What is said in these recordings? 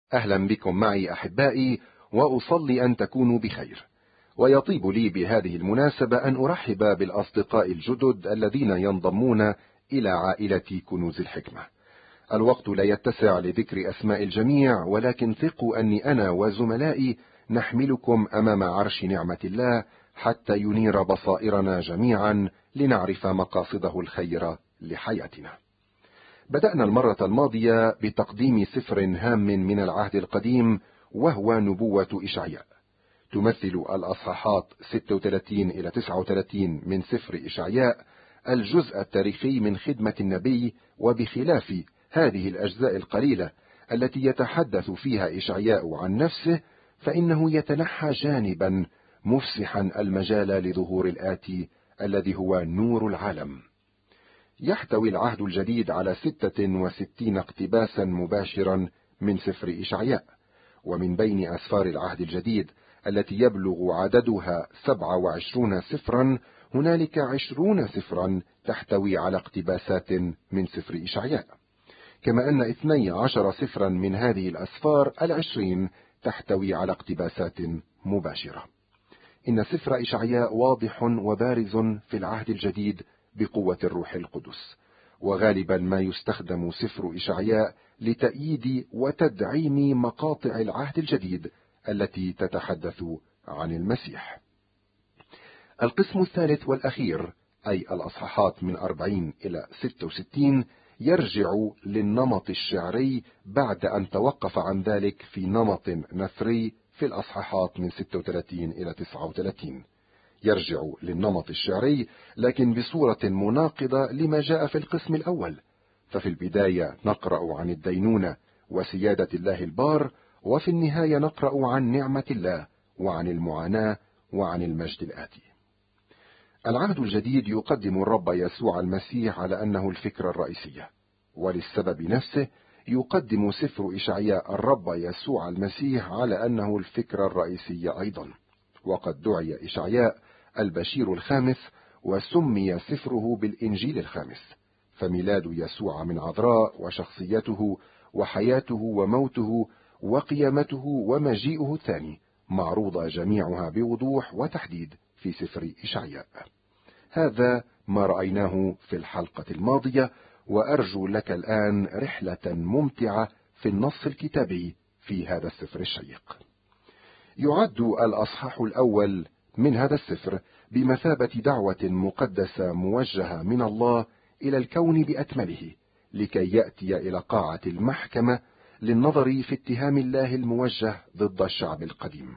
أهلا بكم معي أحبائي، وأصلي أن تكونوا بخير. ويطيب لي بهذه المناسبة أن أرحب بالأصدقاء الجدد الذين ينضمون إلى عائلة كنوز الحكمة. الوقت لا يتسع لذكر أسماء الجميع، ولكن ثقوا أني أنا وزملائي نحملكم أمام عرش نعمة الله حتى ينير بصائرنا جميعا لنعرف مقاصده الخيرة لحياتنا. بدأنا المرة الماضية بتقديم سفر هام من العهد القديم، وهو نبوة إشعياء. تمثل الأصحاحات 36 إلى 39 من سفر إشعياء الجزء التاريخي من خدمة النبي، وبخلاف هذه الأجزاء القليلة التي يتحدث فيها إشعياء عن نفسه، فإنه يتنحى جانبا مفسحا المجال لظهور الآتي الذي هو نور العالم. يحتوي العهد الجديد على 66 اقتباسا مباشرا من سفر إشعياء، ومن بين أسفار العهد الجديد التي يبلغ عددها 27 سفرا، هنالك 20 سفرا تحتوي على اقتباسات من سفر إشعياء، كما أن 12 سفرا من هذه الأسفار 20 تحتوي على اقتباسات مباشرة. إن سفر إشعياء واضح وبارز في العهد الجديد بقوة الروح القدس، وغالبا ما يستخدم سفر إشعياء لتأييد وتدعيم مقاطع العهد الجديد التي تتحدث عن المسيح. القسم الثالث والأخير، أي الأصحاحات من 40 إلى 66، يرجع للنمط الشعري بعد أن توقف عن ذلك في نمط نثري في الأصحاحات من 36 إلى 39. يرجع للنمط الشعري لكن بصورة مناقضة لما جاء في القسم الأول. ففي البداية نقرأ عن الدينونة وسيادة الله البار، وفي النهاية نقرأ عن نعمة الله وعن المعاناة وعن المجد الآتي. العهد الجديد يقدم الرب يسوع المسيح على أنه الفكرة الرئيسية، وللسبب نفسه يقدم سفر إشعياء الرب يسوع المسيح على أنه الفكرة الرئيسية أيضا. وقد دعي إشعياء البشير الخامس، وسمي سفره بالإنجيل الخامس، فميلاد يسوع من عذراء وشخصيته وحياته وموته وقيامته ومجيئه الثاني معروضة جميعها بوضوح وتحديد في سفر إشعياء. هذا ما رأيناه في الحلقة الماضية، وأرجو لك الآن رحلة ممتعة في النص الكتابي في هذا السفر الشيق. يعد الأصحاح الأول من هذا السفر بمثابة دعوة مقدسة موجهة من الله إلى الكون بأكمله، لكي يأتي إلى قاعة المحكمة للنظر في اتهام الله الموجه ضد الشعب القديم.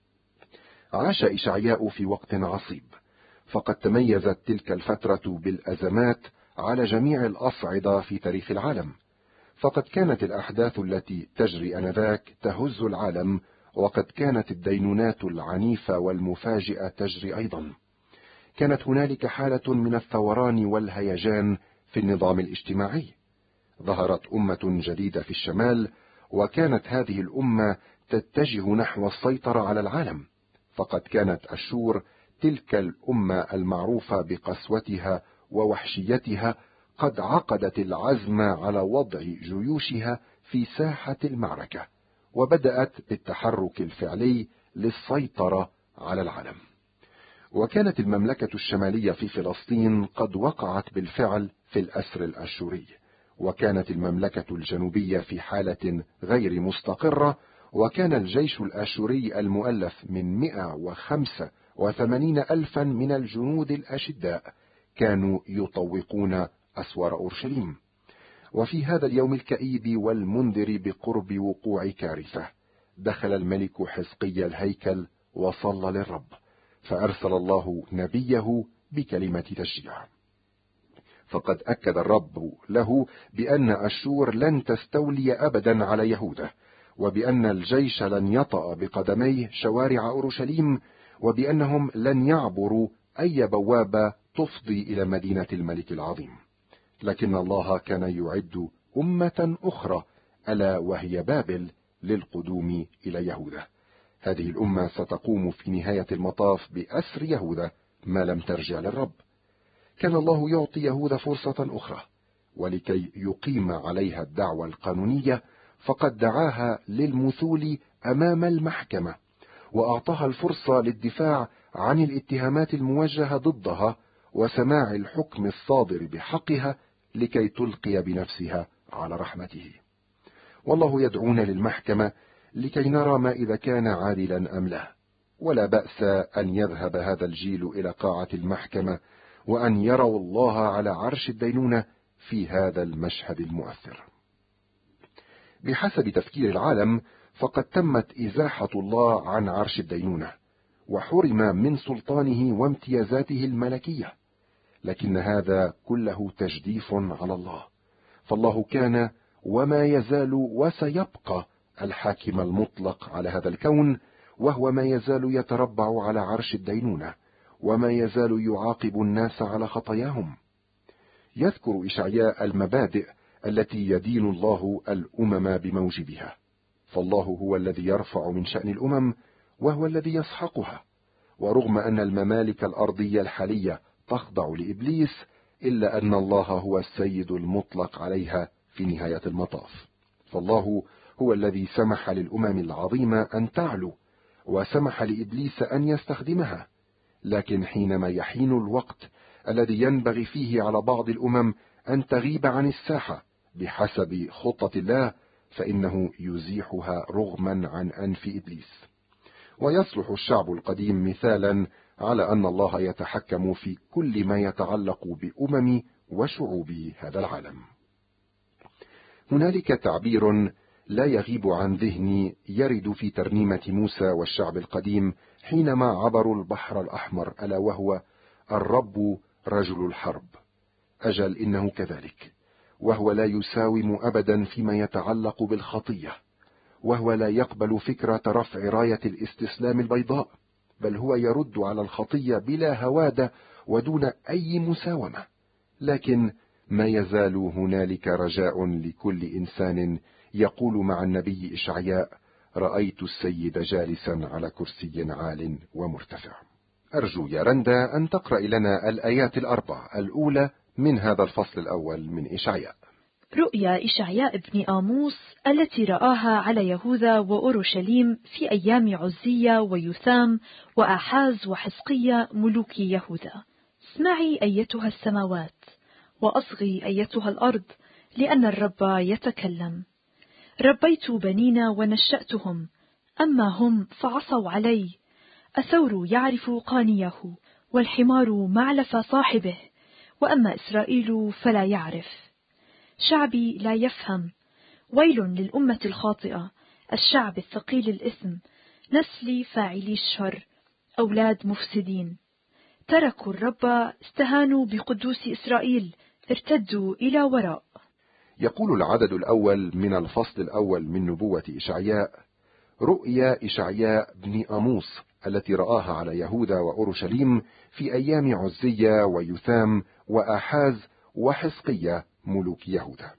عاش إشعياء في وقت عصيب، فقد تميزت تلك الفترة بالأزمات على جميع الأصعدة في تاريخ العالم. فقد كانت الأحداث التي تجري آنذاك تهز العالم، وقد كانت الدينونات العنيفة والمفاجئة تجري أيضا. كانت هنالك حالة من الثوران والهيجان في النظام الاجتماعي. ظهرت أمة جديدة في الشمال، وكانت هذه الأمة تتجه نحو السيطرة على العالم. فقد كانت أشور، تلك الأمة المعروفة بقسوتها ووحشيتها، قد عقدت العزم على وضع جيوشها في ساحة المعركة، وبدأت بالتحرك الفعلي للسيطرة على العالم. وكانت المملكة الشمالية في فلسطين قد وقعت بالفعل في الأسر الأشوري، وكانت المملكة الجنوبية في حالة غير مستقرة، وكان الجيش الأشوري المؤلف من 185 ألفا من الجنود الأشداء كانوا يطوقون أسوار أورشليم. وفي هذا اليوم الكئيب والمنذر بقرب وقوع كارثة، دخل الملك حزقيا الهيكل وصلى للرب، فأرسل الله نبيه بكلمة تشجيع. فقد أكد الرب له بأن أشور لن تستولي أبدا على يهوذا، وبأن الجيش لن يطأ بقدميه شوارع أورشليم، وبأنهم لن يعبروا أي بوابة تفضي إلى مدينة الملك العظيم. لكن الله كان يعد أمة أخرى، ألا وهي بابل، للقدوم إلى يهوذا. هذه الأمة ستقوم في نهاية المطاف بأسر يهوذا ما لم ترجع للرب. كان الله يعطي يهوذا فرصة أخرى، ولكي يقيم عليها الدعوة القانونية، فقد دعاها للمثول أمام المحكمة، وأعطاها الفرصة للدفاع عن الاتهامات الموجهة ضدها وسماع الحكم الصادر بحقها لكي تلقي بنفسها على رحمته. والله يدعونا للمحكمة لكي نرى ما إذا كان عادلا أم لا، ولا بأس أن يذهب هذا الجيل إلى قاعة المحكمة وأن يروا الله على عرش الدينونة في هذا المشهد المؤثر. بحسب تفكير العالم فقد تمت إزاحة الله عن عرش الدينونة، وحرم من سلطانه وامتيازاته الملكية، لكن هذا كله تجديف على الله، فالله كان وما يزال وسيبقى الحاكم المطلق على هذا الكون، وهو ما يزال يتربع على عرش الدينونة، وما يزال يعاقب الناس على خطاياهم. يذكر إشعياء المبادئ التي يدين الله الأمم بموجبها، فالله هو الذي يرفع من شأن الأمم وهو الذي يسحقها، ورغم أن الممالك الأرضية الحالية تخضع لإبليس، إلا أن الله هو السيد المطلق عليها في نهاية المطاف. فالله هو الذي سمح للأمم العظيمة أن تعلو، وسمح لإبليس أن يستخدمها، لكن حينما يحين الوقت الذي ينبغي فيه على بعض الأمم أن تغيب عن الساحة بحسب خطة الله، فإنه يزيحها رغما عن أنف إبليس. ويصلح الشعب القديم مثالا على أن الله يتحكم في كل ما يتعلق بأمم وشعوب هذا العالم. هنالك تعبير لا يغيب عن ذهني يرد في ترنيمة موسى والشعب القديم حينما عبروا البحر الأحمر، ألا وهو: الرب رجل الحرب. أجل إنه كذلك، وهو لا يساوم أبدا فيما يتعلق بالخطية، وهو لا يقبل فكرة رفع راية الاستسلام البيضاء، بل هو يرد على الخطية بلا هوادة ودون أي مساومة. لكن ما يزال هنالك رجاء لكل إنسان يقول مع النبي إشعياء: رأيت السيد جالسا على كرسي عال ومرتفع. أرجو يا رندا أن تقرأ لنا الآيات الأربع الأولى من هذا الفصل الأول من إشعياء. رؤيا إشعياء بن آموس التي رآها على يهوذا وأورشليم في أيام عزية ويثام وآحاز وحزقية ملوك يهوذا. اسمعي أيتها السماوات، وأصغي أيتها الأرض، لأن الرب يتكلم. ربيت بنين ونشأتهم، أما هم فعصوا علي. الثور يعرف قانيه، والحمار معلف صاحبه، وأما إسرائيل فلا يعرف. شعبي لا يفهم. ويل للأمة الخاطئة، الشعب الثقيل الإثم، نسل فاعلي الشر، أولاد مفسدين. تركوا الرب، استهانوا بقدوس إسرائيل، ارتدوا إلى وراء. يقول العدد الأول من الفصل الأول من نبوة إشعياء: رؤيا إشعياء بن آموس التي رآها على يهوذا وأورشليم في أيام عزية ويثام وآحاز وحزقية ملوك يهوذا.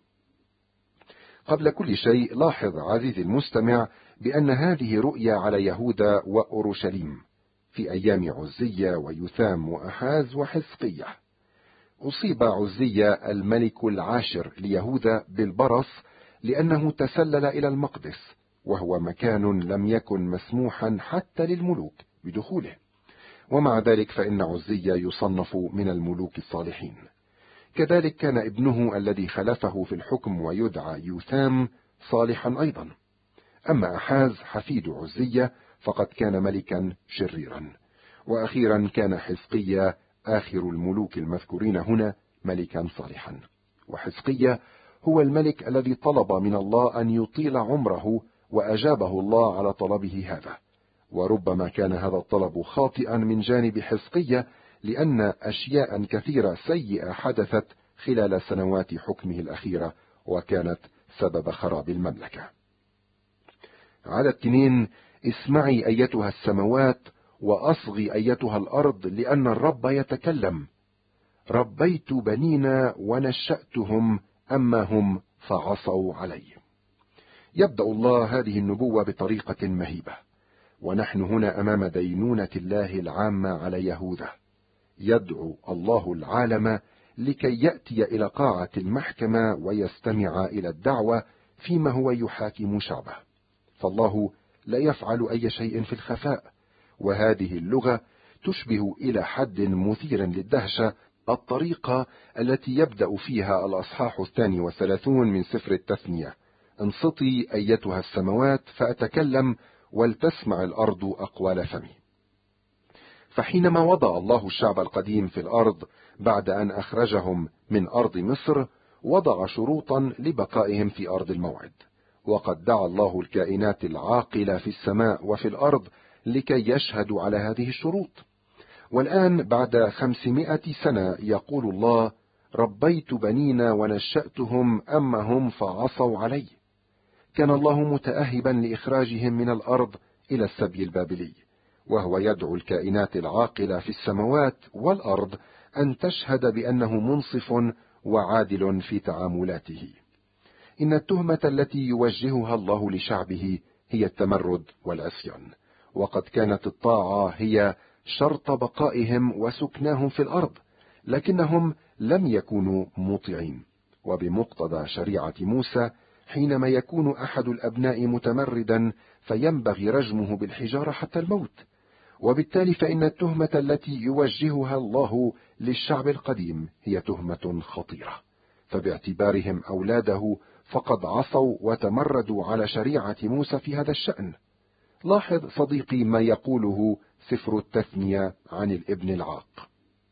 قبل كل شيء لاحظ عزيزي المستمع بأن هذه رؤيا على يهوذا وأورشليم في أيام عزية ويثام وآحاز وحزقية. أصيب عزية الملك العاشر ليهوذا بالبرص لأنه تسلل إلى المقدس، وهو مكان لم يكن مسموحا حتى للملوك بدخوله، ومع ذلك فإن عزية يصنف من الملوك الصالحين. كذلك كان ابنه الذي خلفه في الحكم ويدعى يوثام صالحا أيضا. أما أحاز حفيد عزية فقد كان ملكا شريرا. وأخيرا كان حزقية آخر الملوك المذكورين هنا ملكا صالحا. وحزقية هو الملك الذي طلب من الله أن يطيل عمره، وأجابه الله على طلبه هذا. وربما كان هذا الطلب خاطئا من جانب حزقية، لأن أشياء كثيرة سيئة حدثت خلال سنوات حكمه الأخيرة، وكانت سبب خراب المملكة. عدد 2: اسمعي أيتها السماوات، وأصغي أيتها الأرض، لأن الرب يتكلم. ربيت بنين ونشأتهم، أما هم فعصوا علي. يبدأ الله هذه النبوة بطريقة مهيبة، ونحن هنا أمام دينونة الله العامة على يهوذا. يدعو الله العالم لكي يأتي إلى قاعة المحكمة ويستمع إلى الدعوة فيما هو يحاكم شعبه، فالله لا يفعل أي شيء في الخفاء. وهذه اللغة تشبه إلى حد مثير للدهشة الطريقة التي يبدأ فيها الأصحاح 32 من سفر التثنية: انصتي أيتها السماوات فأتكلم، ولتسمع الأرض أقوال فمي. فحينما وضع الله الشعب القديم في الأرض بعد أن أخرجهم من أرض مصر، وضع شروطا لبقائهم في أرض الموعد، وقد دعا الله الكائنات العاقلة في السماء وفي الأرض لكي يشهدوا على هذه الشروط. والآن بعد 500 سنة يقول الله: ربيت بنينا ونشأتهم، أما هم فعصوا علي. كان الله متأهبا لإخراجهم من الأرض إلى السبي البابلي، وهو يدعو الكائنات العاقلة في السماوات والأرض أن تشهد بأنه منصف وعادل في تعاملاته. إن التهمة التي يوجهها الله لشعبه هي التمرد والعصيان، وقد كانت الطاعة هي شرط بقائهم وسكناهم في الأرض، لكنهم لم يكونوا مطيعين. وبمقتضى شريعة موسى، حينما يكون أحد الأبناء متمردا فينبغي رجمه بالحجارة حتى الموت. وبالتالي فإن التهمة التي يوجهها الله للشعب القديم هي تهمة خطيرة، فباعتبارهم أولاده فقد عصوا وتمردوا على شريعة موسى في هذا الشأن. لاحظ صديقي ما يقوله سفر التثنية عن الابن العاق: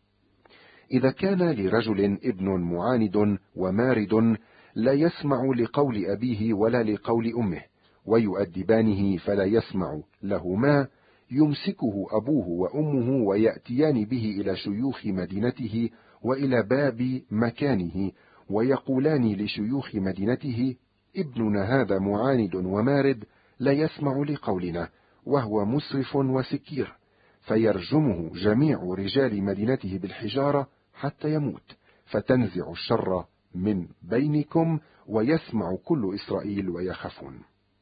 إذا كان لرجل ابن معاند ومارد لا يسمع لقول أبيه ولا لقول أمه، ويؤدبانه فلا يسمع لهما، يمسكه أبوه وأمه ويأتيان به إلى شيوخ مدينته وإلى باب مكانه، ويقولان لشيوخ مدينته: ابننا هذا معاند ومارد، لا يسمع لقولنا، وهو مسرف وسكير، فيرجمه جميع رجال مدينته بالحجارة حتى يموت، فتنزع الشر من بينكم، ويسمع كل إسرائيل ويخافون.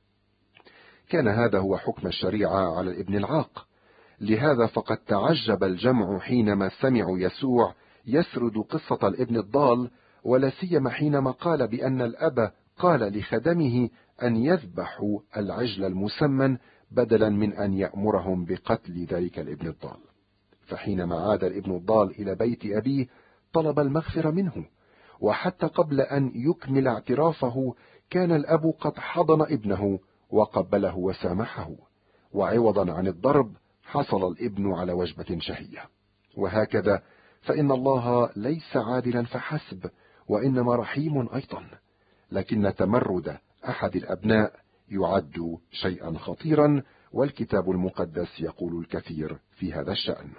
كان هذا هو حكم الشريعة على الابن العاق. لهذا فقد تعجب الجمع حينما سمعوا يسوع يسرد قصة الابن الضال، ولا سيما حينما قال بأن الأب قال لخدمه أن يذبحوا العجل المسمن بدلا من أن يأمرهم بقتل ذلك الابن الضال. فحينما عاد الابن الضال إلى بيت أبيه طلب المغفرة منه، وحتى قبل أن يكمل اعترافه كان الأب قد حضن ابنه وقبله وسامحه، وعوضا عن الضرب حصل الابن على وجبة شهية. وهكذا فإن الله ليس عادلا فحسب، وإنما رحيم أيضا. لكن تمرد أحد الأبناء يعد شيئا خطيرا، والكتاب المقدس يقول الكثير في هذا الشأن.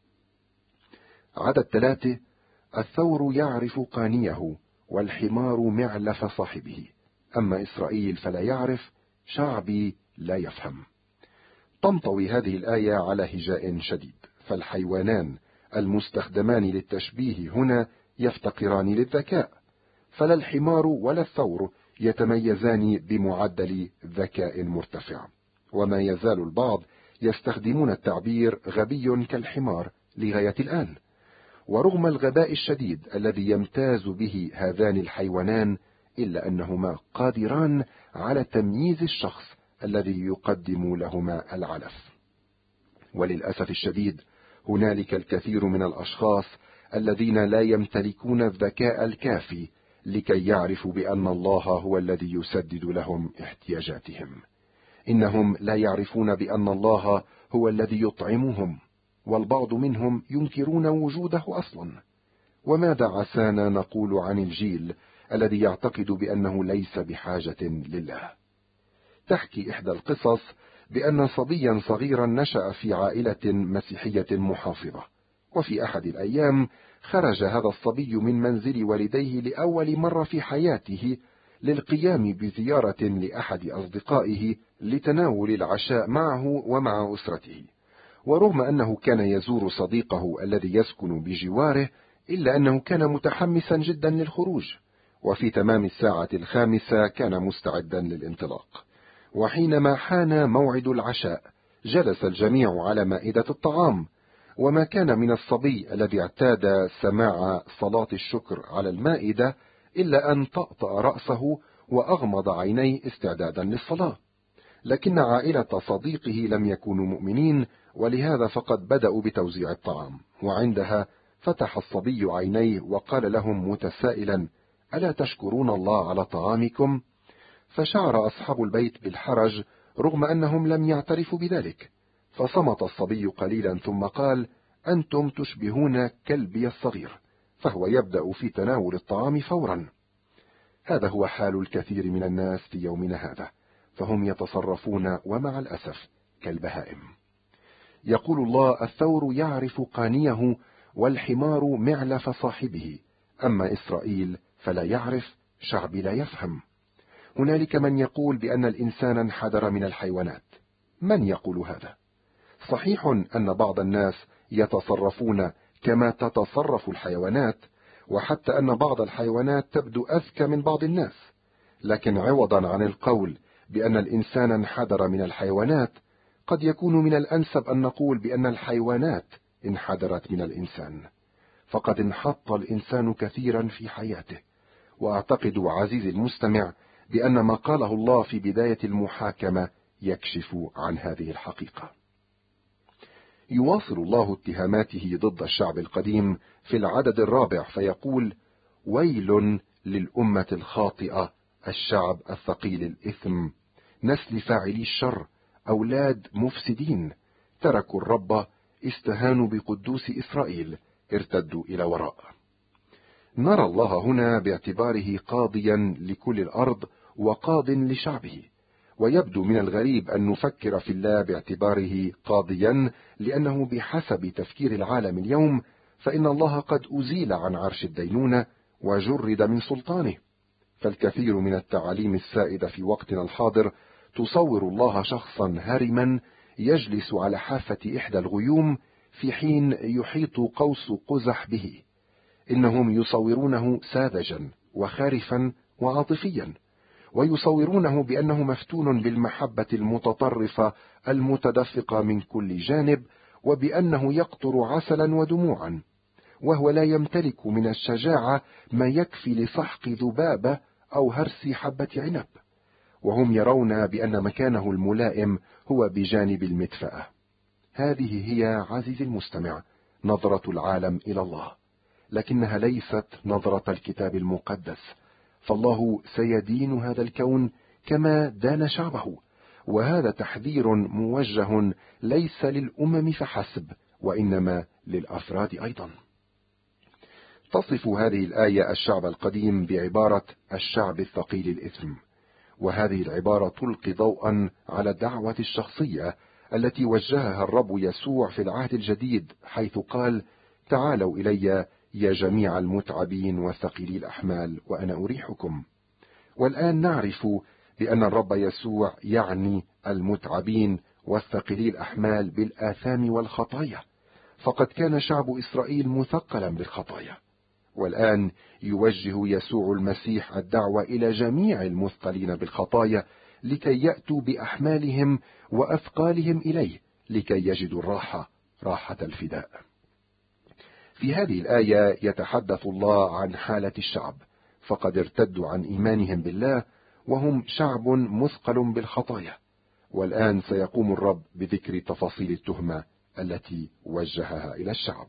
عدد 3: الثور يعرف قانيه، والحمار معلف صاحبه، أما إسرائيل فلا يعرف، شعبي لا يفهم. تنطوي هذه الآية على هجاء شديد، فالحيوانان المستخدمان للتشبيه هنا يفتقران للذكاء، فلا الحمار ولا الثور يتميزان بمعدل ذكاء مرتفع، وما يزال البعض يستخدمون التعبير غبي كالحمار لغاية الآن. ورغم الغباء الشديد الذي يمتاز به هذان الحيوانان، إلا أنهما قادران على تمييز الشخص الذي يقدم لهما العلف. وللأسف الشديد هنالك الكثير من الأشخاص الذين لا يمتلكون الذكاء الكافي لكي يعرفوا بأن الله هو الذي يسدد لهم احتياجاتهم. إنهم لا يعرفون بأن الله هو الذي يطعمهم، والبعض منهم ينكرون وجوده أصلا. وماذا عسانا نقول عن الجيل الذي يعتقد بأنه ليس بحاجة لله؟ تحكي إحدى القصص بأن صبيا صغيرا نشأ في عائلة مسيحية محافظة، وفي أحد الأيام خرج هذا الصبي من منزل والديه لأول مرة في حياته للقيام بزيارة لأحد أصدقائه لتناول العشاء معه ومع أسرته. ورغم أنه كان يزور صديقه الذي يسكن بجواره، إلا أنه كان متحمسا جدا للخروج، وفي تمام الساعة 5 كان مستعدا للانطلاق. وحينما حان موعد العشاء جلس الجميع على مائدة الطعام، وما كان من الصبي الذي اعتاد سماع صلاة الشكر على المائدة إلا أن طأطأ رأسه وأغمض عينيه استعدادا للصلاة، لكن عائلة صديقه لم يكونوا مؤمنين، ولهذا فقد بدأوا بتوزيع الطعام. وعندها فتح الصبي عينيه وقال لهم متسائلا: ألا تشكرون الله على طعامكم؟ فشعر أصحاب البيت بالحرج رغم أنهم لم يعترفوا بذلك، فصمت الصبي قليلا ثم قال: أنتم تشبهون كلبي الصغير، فهو يبدأ في تناول الطعام فورا. هذا هو حال الكثير من الناس في يومنا هذا، فهم يتصرفون ومع الأسف كالبهائم. يقول الله: الثور يعرف قانيه، والحمار معلف صاحبه، أما إسرائيل فلا يعرف، شعبي لا يفهم. هنالك من يقول بأن الإنسان انحدر من الحيوانات. من يقول هذا؟ صحيح أن بعض الناس يتصرفون كما تتصرف الحيوانات، وحتى أن بعض الحيوانات تبدو أذكى من بعض الناس، لكن عوضا عن القول بأن الإنسان انحدر من الحيوانات، قد يكون من الأنسب أن نقول بأن الحيوانات انحدرت من الإنسان، فقد انحط الإنسان كثيرا في حياته. وأعتقد عزيزي المستمع بأن ما قاله الله في بداية المحاكمة يكشف عن هذه الحقيقة. يواصل الله اتهاماته ضد الشعب القديم في العدد 4 فيقول: ويل للأمة الخاطئة، الشعب الثقيل الإثم، نسل فاعلي الشر، أولاد مفسدين، تركوا الرب، استهانوا بقدوس إسرائيل، ارتدوا إلى وراء. نرى الله هنا باعتباره قاضيا لكل الأرض وقاض لشعبه، ويبدو من الغريب أن نفكر في الله باعتباره قاضيا، لأنه بحسب تفكير العالم اليوم فإن الله قد أزيل عن عرش الدينونة وجرد من سلطانه. فالكثير من التعاليم السائدة في وقتنا الحاضر تصور الله شخصا هرما يجلس على حافة إحدى الغيوم في حين يحيط قوس قزح به. إنهم يصورونه ساذجا وخارفا وعاطفيا، ويصورونه بأنه مفتون بالمحبة المتطرفة المتدفقة من كل جانب، وبأنه يقطر عسلا ودموعا، وهو لا يمتلك من الشجاعة ما يكفي لسحق ذبابة أو هرس حبة عنب، وهم يرون بأن مكانه الملائم هو بجانب المدفأة. هذه هي عزيزي المستمع نظرة العالم إلى الله، لكنها ليست نظرة الكتاب المقدس، فالله سيدين هذا الكون كما دان شعبه، وهذا تحذير موجه ليس للأمم فحسب، وإنما للأفراد أيضا. تصف هذه الآية الشعب القديم بعبارة الشعب الثقيل الإثم، وهذه العبارة تلقي ضوءا على الدعوة الشخصية التي وجهها الرب يسوع في العهد الجديد، حيث قال: تعالوا إلي يا جميع المتعبين والثقيلي الأحمال وأنا أريحكم. والآن نعرف بأن الرب يسوع يعني المتعبين والثقيلي الأحمال بالآثام والخطايا، فقد كان شعب إسرائيل مثقلا بالخطايا، والآن يوجه يسوع المسيح الدعوة إلى جميع المثقلين بالخطايا لكي يأتوا بأحمالهم وأثقالهم إليه لكي يجدوا الراحة، راحة الفداء. في هذه الآية يتحدث الله عن حالة الشعب، فقد ارتدوا عن إيمانهم بالله وهم شعب مثقل بالخطايا، والآن سيقوم الرب بذكر تفاصيل التهمة التي وجهها إلى الشعب.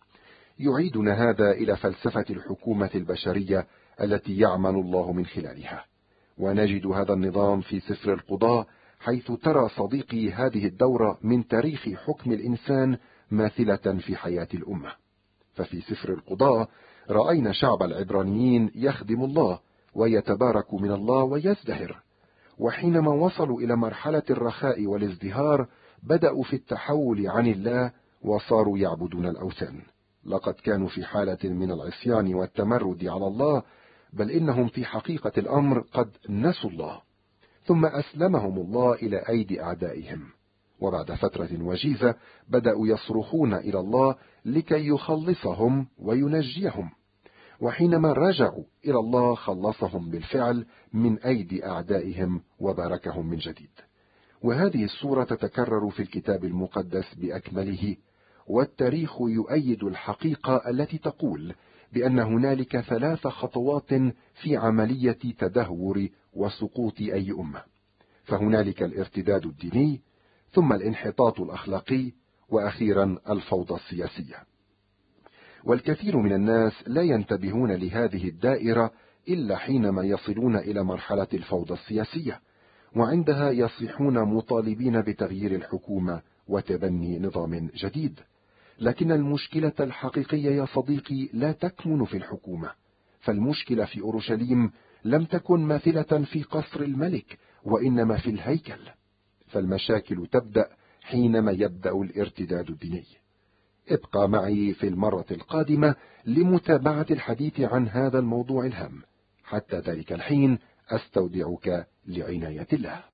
يعيدنا هذا إلى فلسفة الحكومة البشرية التي يعمل الله من خلالها، ونجد هذا النظام في سفر القضاء، حيث ترى صديقي هذه الدورة من تاريخ حكم الإنسان ماثلة في حياة الأمة. ففي سفر القضاء رأينا شعب العبرانيين يخدم الله ويتبارك من الله ويزدهر، وحينما وصلوا إلى مرحلة الرخاء والازدهار بدأوا في التحول عن الله وصاروا يعبدون الأوثان. لقد كانوا في حالة من العصيان والتمرد على الله، بل إنهم في حقيقة الأمر قد نسوا الله، ثم أسلمهم الله إلى أيدي أعدائهم، وبعد فترة وجيزة بدأوا يصرخون إلى الله لكي يخلصهم وينجيهم، وحينما رجعوا إلى الله خلصهم بالفعل من أيدي أعدائهم وباركهم من جديد. وهذه الصورة تتكرر في الكتاب المقدس بأكمله، والتاريخ يؤيد الحقيقة التي تقول بأن هنالك 3 خطوات في عملية تدهور وسقوط أي أمة، فهنالك الارتداد الديني، ثم الانحطاط الأخلاقي، وأخيرا الفوضى السياسية. والكثير من الناس لا ينتبهون لهذه الدائرة إلا حينما يصلون إلى مرحلة الفوضى السياسية، وعندها يصيحون مطالبين بتغيير الحكومة وتبني نظام جديد. لكن المشكلة الحقيقية يا صديقي لا تكمن في الحكومة، فالمشكلة في أورشليم لم تكن ماثلة في قصر الملك، وإنما في الهيكل. فالمشاكل تبدأ حينما يبدأ الارتداد الديني. ابقى معي في المرة القادمة لمتابعة الحديث عن هذا الموضوع الهام. حتى ذلك الحين أستودعك لعناية الله.